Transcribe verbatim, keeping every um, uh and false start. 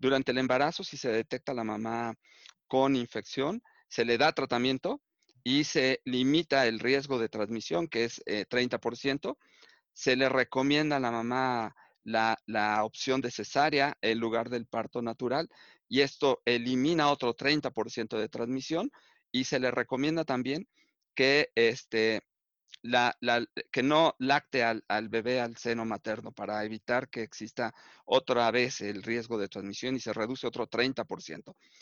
Durante el embarazo, si se detecta a la mamá con infección, se le da tratamiento y se limita el riesgo de transmisión, que es eh, treinta por ciento. Se le recomienda a la mamá la, la opción de cesárea en lugar del parto natural y esto elimina otro treinta por ciento de transmisión y se le recomienda también que este, la, la, que no lacte al, al, bebé al seno materno para evitar que exista otra vez el riesgo de transmisión y se reduce otro treinta por ciento.